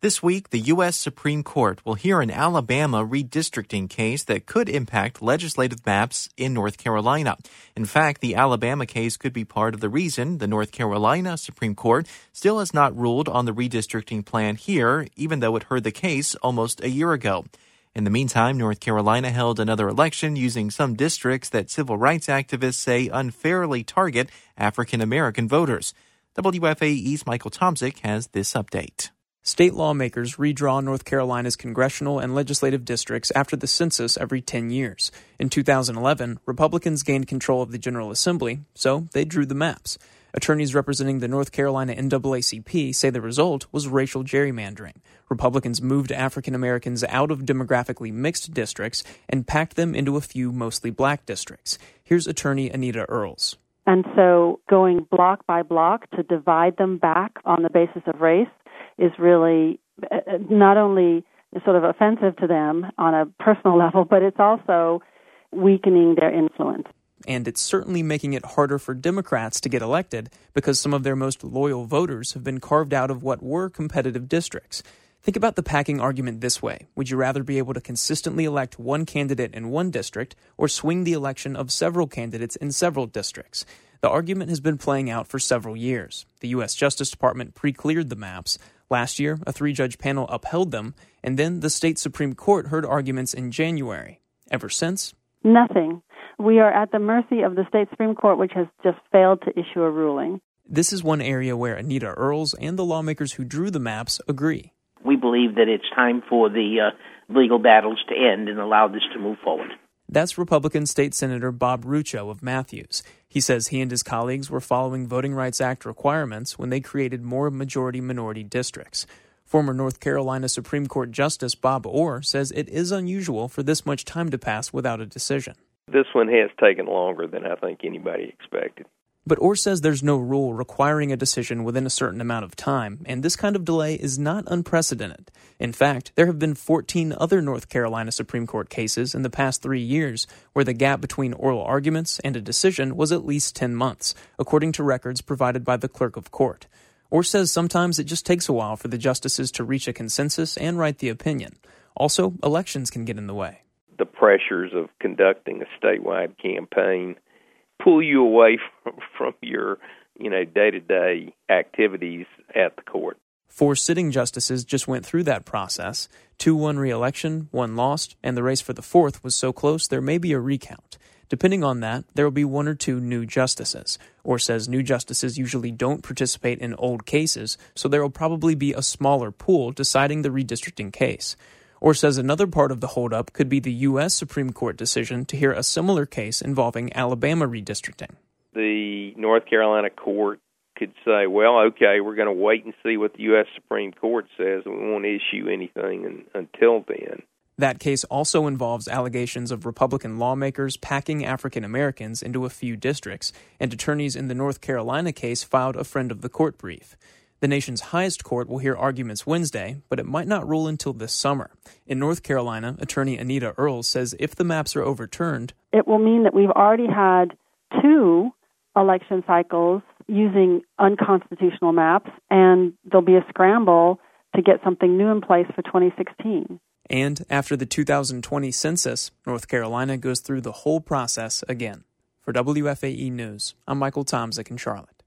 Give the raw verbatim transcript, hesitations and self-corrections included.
This week, the U S Supreme Court will hear an Alabama redistricting case that could impact legislative maps in North Carolina. In fact, the Alabama case could be part of the reason the North Carolina Supreme Court still has not ruled on the redistricting plan here, even though it heard the case almost a year ago. In the meantime, North Carolina held another election using some districts that civil rights activists say unfairly target African American voters. W F A E's Michael Tomzik has this update. State lawmakers redraw North Carolina's congressional and legislative districts after the census every ten years. In two thousand eleven, Republicans gained control of the General Assembly, so they drew the maps. Attorneys representing the North Carolina N double A C P say the result was racial gerrymandering. Republicans moved African Americans out of demographically mixed districts and packed them into a few mostly black districts. Here's attorney Anita Earls. And so going block by block to divide them back on the basis of race is really not only sort of offensive to them on a personal level, but it's also weakening their influence. And it's certainly making it harder for Democrats to get elected because some of their most loyal voters have been carved out of what were competitive districts. Think about the packing argument this way. Would you rather be able to consistently elect one candidate in one district or swing the election of several candidates in several districts? The argument has been playing out for several years. The U S Justice Department pre-cleared the maps. Last year, a three-judge panel upheld them, and then the state Supreme Court heard arguments in January. Ever since? Nothing. We are at the mercy of the state Supreme Court, which has just failed to issue a ruling. This is one area where Anita Earls and the lawmakers who drew the maps agree. We believe that it's time for the uh, legal battles to end and allow this to move forward. That's Republican State Senator Bob Rucho of Matthews. He says he and his colleagues were following Voting Rights Act requirements when they created more majority-minority districts. Former North Carolina Supreme Court Justice Bob Orr says it is unusual for this much time to pass without a decision. This one has taken longer than I think anybody expected. But Orr says there's no rule requiring a decision within a certain amount of time, and this kind of delay is not unprecedented. In fact, there have been fourteen other North Carolina Supreme Court cases in the past three years where the gap between oral arguments and a decision was at least ten months, according to records provided by the clerk of court. Orr says sometimes it just takes a while for the justices to reach a consensus and write the opinion. Also, elections can get in the way. The pressures of conducting a statewide campaign pull you away from, from your, you know, day-to-day activities at the court. Four sitting justices just went through that process. Two won re-election, one lost, and the race for the fourth was so close there may be a recount. Depending on that, there will be one or two new justices. Orr says new justices usually don't participate in old cases, so there will probably be a smaller pool deciding the redistricting case. Orr says another part of the holdup could be the U S Supreme Court decision to hear a similar case involving Alabama redistricting. The North Carolina court could say, well, okay, we're going to wait and see what the U S Supreme Court says, and we won't issue anything in, until then. That case also involves allegations of Republican lawmakers packing African Americans into a few districts, and attorneys in the North Carolina case filed a friend of the court brief. The nation's highest court will hear arguments Wednesday, but it might not rule until this summer. In North Carolina, attorney Anita Earls says if the maps are overturned, it will mean that we've already had two election cycles using unconstitutional maps, and there'll be a scramble to get something new in place for twenty sixteen. And after the two thousand twenty census, North Carolina goes through the whole process again. For W F A E News, I'm Michael Tomzik in Charlotte.